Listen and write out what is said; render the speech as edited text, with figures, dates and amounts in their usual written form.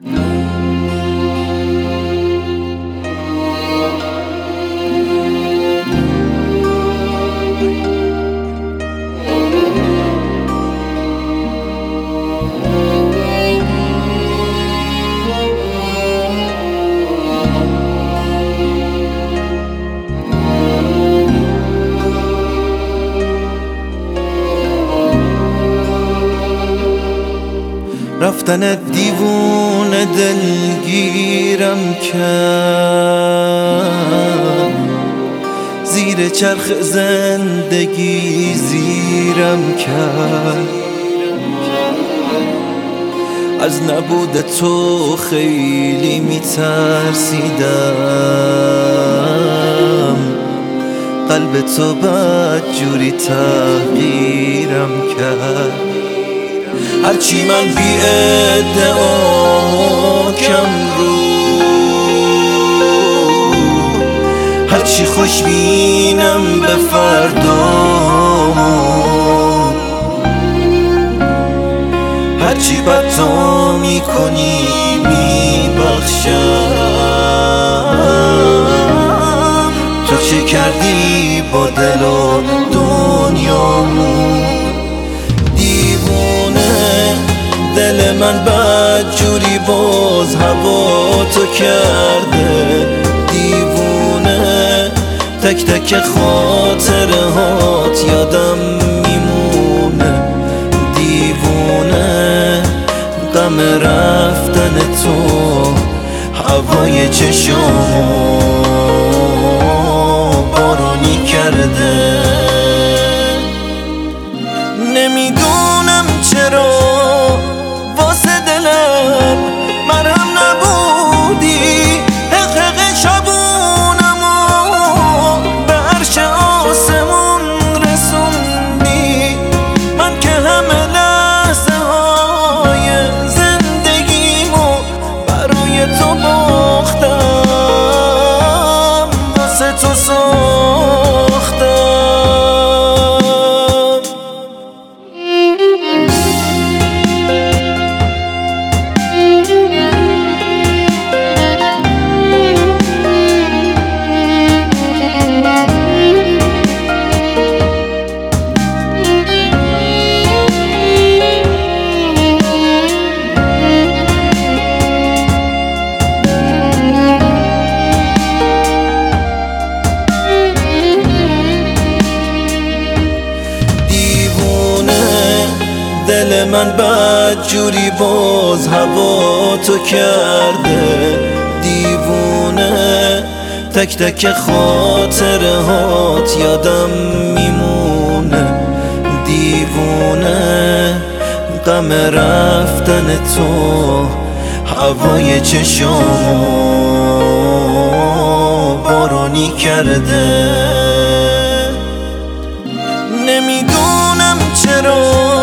رفتن دیوونه دلگیرم کرد، زیر چرخ زندگی زیرم کرد. از نبود تو خیلی میترسیدم، قلب تو بدجوری تغییرم کرد. هرچی من بی ادعا کم رو، هرچی خوشبینم به فردا، هرچی بد تو میکنی میبخشم. تو چه کردی با دل و دنیامون؟ دل من بدجوری باز هوا تو کرده دیوونه. تک تک خاطره هات یادم میمونه دیوونه. غم رفتن تو هوای چشامو بارونی کرده. نمیدونم چرا واسه دلم مرهم نبودی، حق شبونمو به عرش آسمون رسوندی. من که همه لحظه های زندگیمو برای تو باختم، واسه تو ساختم. دل من بدجوری باز هوا تو کرده دیوونه. تک تک خاطره هات یادم میمونه دیوونه. غم رفتن تو هوای چشامو بارونی کرده. نمیدونم چرا